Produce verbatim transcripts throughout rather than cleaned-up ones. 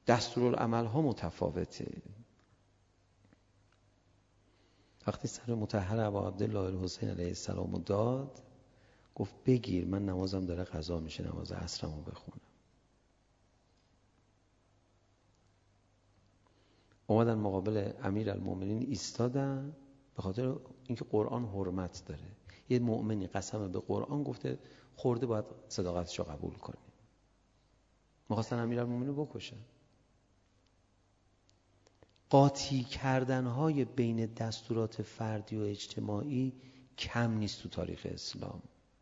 دستورالعمل ها متفاوته. وقتی سر مطهر ابا عبدالله الحسین علیه السلام رو داد، گفت بگیر، من نمازم داره قضا میشه، نماز عصرمو بخونم. اومدن مقابل امیرالمومنین ایستادن، به خاطر اینکه قرآن حرمت داره. یه مؤمنی قسم به قرآن گفته خورده باید صداقتش رو قبول کنیم. می‌خواستن امیرالمومنین رو بکشن. قاطی کردن‌های بین دستورات فردی و اجتماعی کم نیست تو تاریخ اسلام.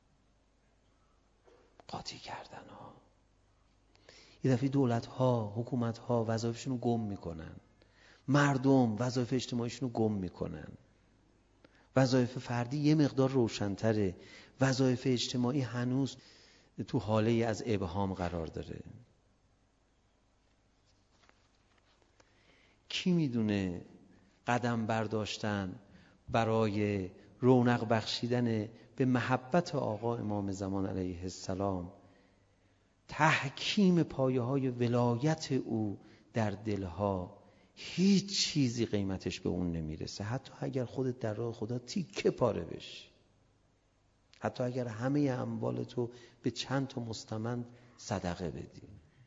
قاطی کردن‌ها. یه دفعه دولت‌ها، حکومت‌ها وظایفشون رو گم می‌کنن. مردم وظایف اجتماعیشون رو گم می‌کنن. وظایف فردی یه مقدار روشن‌تره. وظایف اجتماعی هنوز تو حاله از ابهام قرار داره. کی میدونه قدم برداشتن برای رونق بخشیدن به محبت آقا امام زمان علیه السلام، تحکیم پایه های ولایت او در دلها، هیچ چیزی قیمتش به اون نمیرسه. حتی اگر خودت در راه خدا تیکه پاره بشی، حتی اگر همه اموالتو به چند تا مستمند صدقه بدی.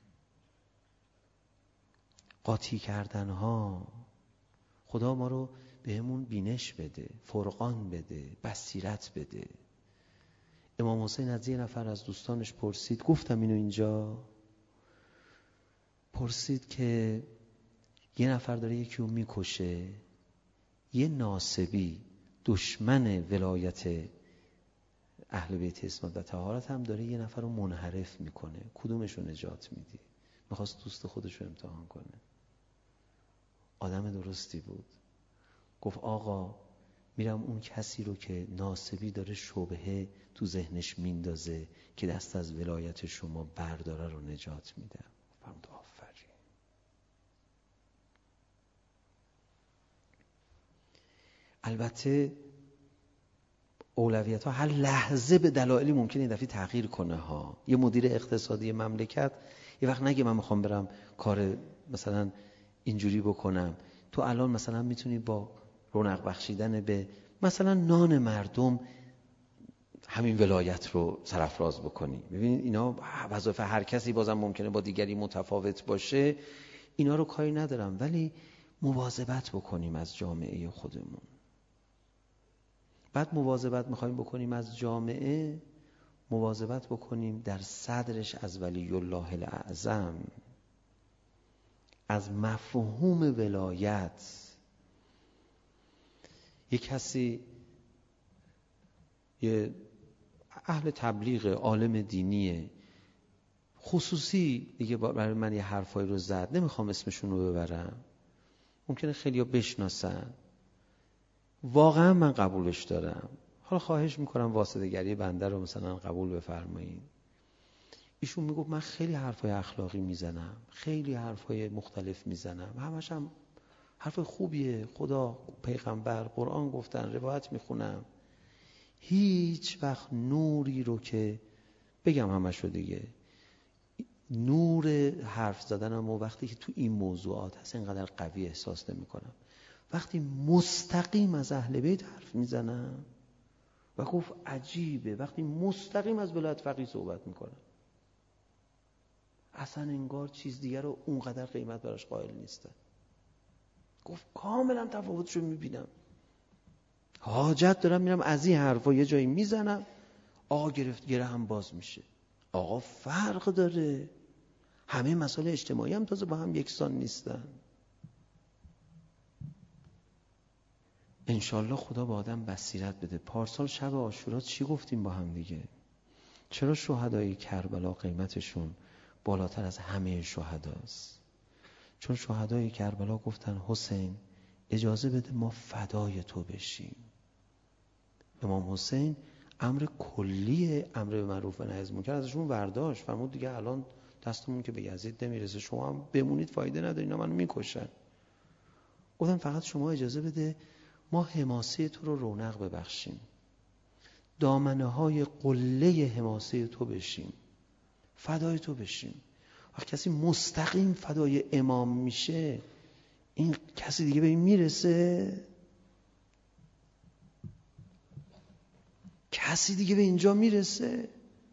قاطی کردن ها، خدا ما رو بهمون بینش بده، فرقان بده، بصیرت بده. امام حسین از یه نفر از دوستانش پرسید، گفتم اینو اینجا، پرسید که یه نفر داره یکی رو میکشه، یه ناسبی دشمن ولایت اهل بیت اسمت و طهارت هم داره یه نفر رو منحرف میکنه، کدومش رو نجات میدی؟ میخواست دوست خودش رو امتحان کنه. آدم درستی بود. گفت آقا میرم اون کسی رو که ناسبی داره شبهه تو ذهنش میندازه که دست از ولایت شما برداره رو نجات میدم. فرمود آفرین. البته اولویت ها هر لحظه به دلایلی ممکنه این دفعه تغییر کنه ها. یه مدیر اقتصادی مملکت یه وقت نگه من میخوام برم کار مثلا اینجوری بکنم، تو الان مثلا میتونی با رونق بخشیدن به مثلا نان مردم همین ولایت رو سرافراز بکنی. ببینید اینا وظایف هر کسی بازم ممکنه با دیگری متفاوت باشه، اینا رو کاری ندارم، ولی مواظبت بکنیم از جامعه خودمون. بعد مواظبت میخوایم بکنیم از جامعه، مواظبت بکنیم در صدرش از ولی الله الاعظم، از مفهوم ولایت. یک کسی یه اهل تبلیغ، عالم دینیه، خصوصی دیگه برای من یه حرفایی رو زد، نمیخوام اسمشون رو ببرم، ممکنه خیلی ها بشناسن، واقعا من قبولش دارم، حالا خواهش میکنم واسطه‌گری بنده رو مثلا قبول بفرمایید. ایشون میگفت من خیلی حرفای اخلاقی میزنم، خیلی حرفای مختلف میزنم، همش هم حرف خوبیه، خدا، پیغمبر، قرآن گفتن، روایت میخونم، هیچ وقت نوری رو که بگم همش رو دیگه، نور حرف زدنم و وقتی که تو این موضوعات هست اینقدر قوی احساس نمی کنم. وقتی مستقیم از اهل بیت حرف میزنم و گفت عجیبه وقتی مستقیم از ولایت فقیه صحبت میکنم، اصلا انگار چیز دیگر رو اونقدر قیمت براش قائل نیستن. گفت کاملا تفاوتشو میبینم، حاجت دارم میرم از این حرفا یه جایی میزنم، آقا گرفت گره هم باز میشه. آقا فرق داره، همه مسائل اجتماعی هم تازه با هم یکسان نیستن. انشالله خدا با آدم بصیرت بده. پارسال شب عاشورا چی گفتیم با هم دیگه؟ چرا شهدای کربلا قیمتشون بالاتر از همه شهداست؟ چون شهدای کربلا گفتن حسین اجازه بده ما فدای تو بشیم. امام حسین امر کلی، امر به معروف و نهی از منکر ازشون برداشت، فرمود دیگه الان دستمون که به یزید نمیرسه، شما هم بمونید فایده نداره، اینا منو میکشن. گفتن فقط شما اجازه بده ما حماسه تو رو رونق ببخشیم، دامنه های قله حماسه تو بشیم، فدای تو بشیم. وقتی کسی مستقیم فدای امام میشه، این کسی دیگه به این میرسه؟ کسی دیگه به اینجا میرسه؟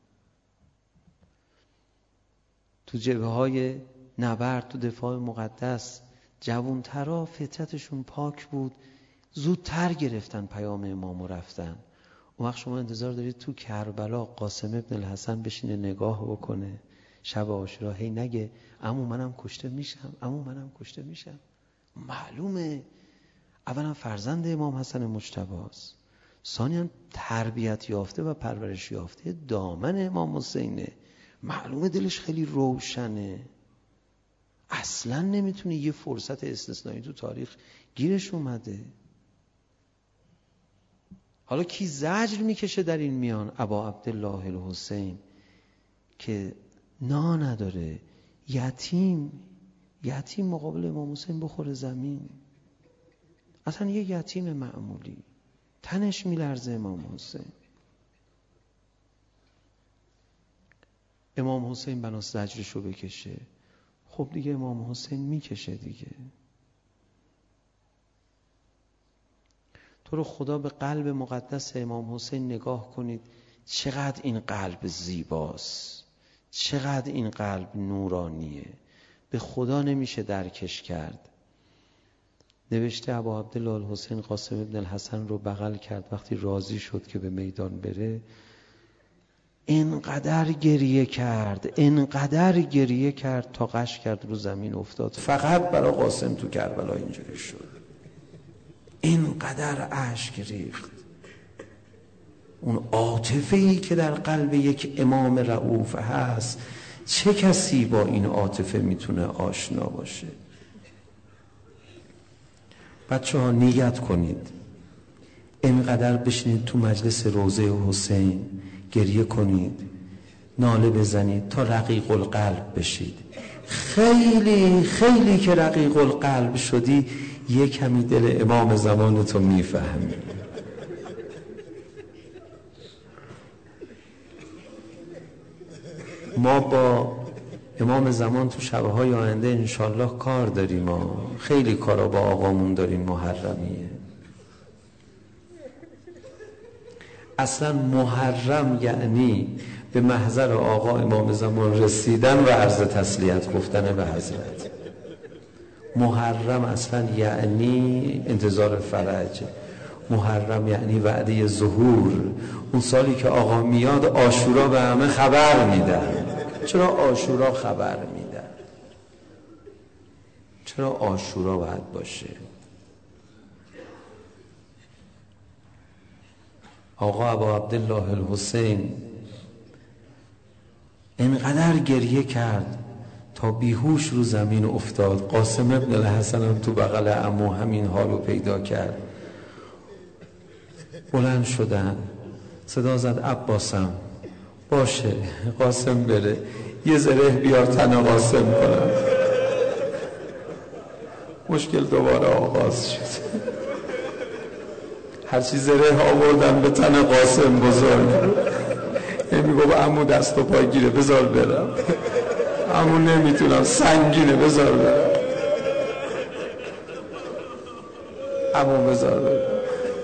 تو جبهه های نبرد، تو دفاع مقدس، جوانترا فطرتشون پاک بود، زودتر گرفتن پیام امام و رفتن. اون وقت شما انتظار دارید تو کربلا قاسم ابن الحسن بشینه نگاه بکنه شب عاشورا، هی نگه عمو منم کشته میشم، عمو منم کشته میشم؟ معلومه اولا فرزند امام حسن مجتبی است، ثانیاً تربیت یافته و پرورش یافته دامن امام حسینه، معلومه دلش خیلی روشنه، اصلا نمیتونه یه فرصت استثنایی تو تاریخ گیرش اومده. حالا کی زجر میکشه در این میان؟ ابا عبدالله الحسین که نا نداره، یتیم یتیم مقابل امام حسین بخوره زمین، اصلا یه یتیم معمولی تنش میلرزه امام حسین. امام حسین بناس زجرشو بکشه، خب دیگه امام حسین میکشه دیگه. تو رو خدا به قلب مقدس امام حسین نگاه کنید، چقدر این قلب زیباست، چقدر این قلب نورانیه، به خدا نمیشه درکش کرد. نوشته ابا عبدالله الحسین قاسم ابن الحسن رو بغل کرد، وقتی راضی شد که به میدان بره اینقدر گریه کرد، اینقدر گریه کرد تا غش کرد رو زمین افتاد. فقط برای قاسم تو کربلا اینجوری شد، اینقدر اشک ریخت. اون عاطفه‌ای که در قلب یک امام رؤوف هست، چه کسی با این عاطفه میتونه آشنا باشه؟ بچه ها نیت کنید اینقدر بشینید تو مجلس روضه حسین گریه کنید، ناله بزنید تا رقیق القلب بشید. خیلی خیلی که رقیق القلب شدی، یه کمی دل امام زمان تو میفهمی. ما با امام زمان تو شبهای آینده انشالله کار داریم، ما خیلی کارا با آقامون داریم محرمیه. اصلا محرم یعنی به محضر آقا امام زمان رسیدن و عرض تسلیت گفتن به حضرت. محرم اصلا یعنی انتظار فرج، محرم یعنی وعده ظهور. اون سالی که آقا میاد عاشورا به همه خبر میدن. چرا عاشورا خبر میدن؟ چرا عاشورا باید باشه؟ آقا ابا عبدالله الحسین اینقدر گریه کرد تا بیهوش رو زمین افتاد. قاسم ابن الحسن هم تو بغل عمو همین حالو پیدا کرد. بلند شدن، صدا زد عباسم باشه قاسم بره، یه زره بیار تن قاسم کنم. مشکل دوباره آغاز شد. هرچی زره آوردن به تن قاسم بزرگ، میگو با عمو دست و پای گیره بذار برم، عمو نمیتونم سنگینه بذار برم، عمو بذار برم.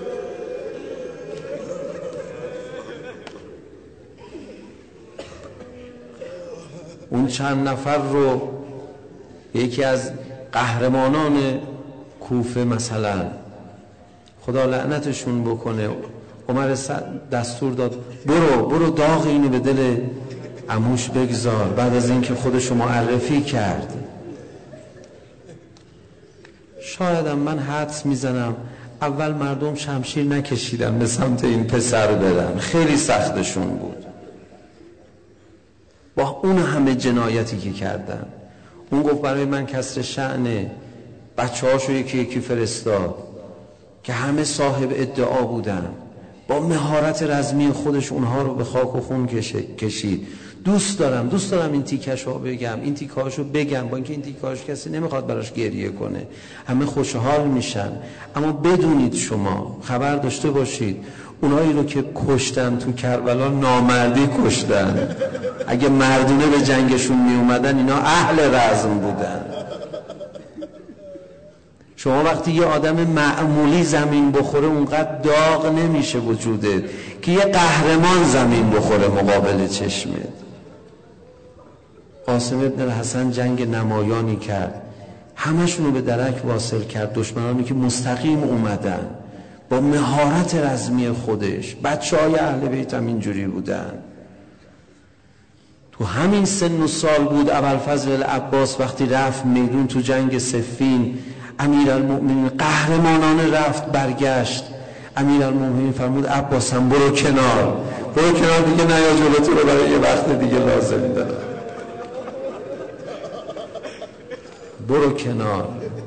اون چند نفر رو یکی از قهرمانان کوفه مثلا خدا لعنتشون بکنه، عمر دستور داد برو برو داغ اینو به دل عموش بگذار. بعد از اینکه خودشو معرفی کرد، شایدم من حدس میزنم اول مردم شمشیر نکشیدن به سمت این پسر برن، خیلی سختشون بود با اون همه جنایتی که کردن. اون گفت برای من کسر شأنه، بچه هاشو یکی یکی فرستاد که همه صاحب ادعا بودن، با مهارت رزمی خودش اونها رو به خاک و خون کشید. دوست دارم دوست دارم این تیکش رو بگم، این تیکاشو بگم، با اینکه این تیکاش کسی نمیخواد براش گریه کنه، همه خوشحال میشن. اما بدونید، شما خبر داشته باشید اونایی رو که کشتن تو کربلا نامردی کشتن. اگه مردونه به جنگشون می اومدن اینا اهل رزم بودن. شما وقتی یه آدم معمولی زمین بخوره اونقدر داغ نمیشه وجودت که یه قهرمان زمین بخوره مقابل چشمت. قاسم ابن الحسن جنگ نمایانی کرد، همشون رو به درک واصل کرد. دشمنانی که مستقیم اومدن با مهارت رزمی خودش، بچه های اهل بیت هم اینجوری بودن. تو همین سن و سال بود ابوالفضل العباس وقتی رفت میدون تو جنگ صفین، امیرالمؤمنین قهرمانانه رفت برگشت. امیرالمؤمنین فرمود عباس هم برو کنار، برو کنار دیگه، نیا جلو، تو رو برای یه وقت دیگه لازم دارم، برو کنار،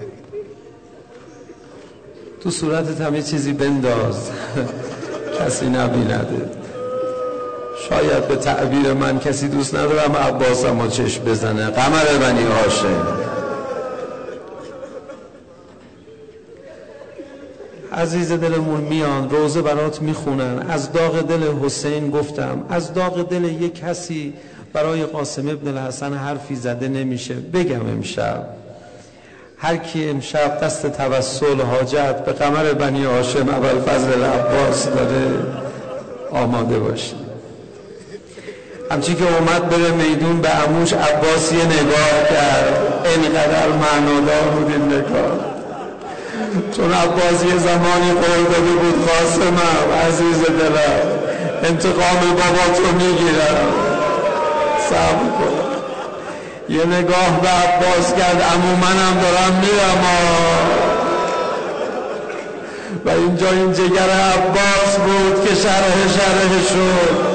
تو صورتت هم یه چیزی بنداز کسی نبینده. شاید به تعبیر من کسی دوست ندارم عباس هم چشم بزنه، قمر بنی هاشم. عزیز دلمون میان روزه برات میخونن. از داغ دل حسین گفتم، از داغ دل یک کسی برای قاسم ابن الحسن حرفی زده نمیشه. بگم امشب هر کی امشب دست توسل حاجت به قمر بنی هاشم ابوالفضل العباس داره آماده باشی. همچی که اومد بره میدون به عموش عباس یه نگاه کرد، اینقدر معنادار بود این نگاه، چون عباس یه زمانی قول داده بود قاسمم عزیز دلم انتقام بابا تو میگیرم، صبر کن. یه نگاه به عباس کرد، عمو منم دارم میرم و اینجا این جگر عباس بود که شرح شرح شد.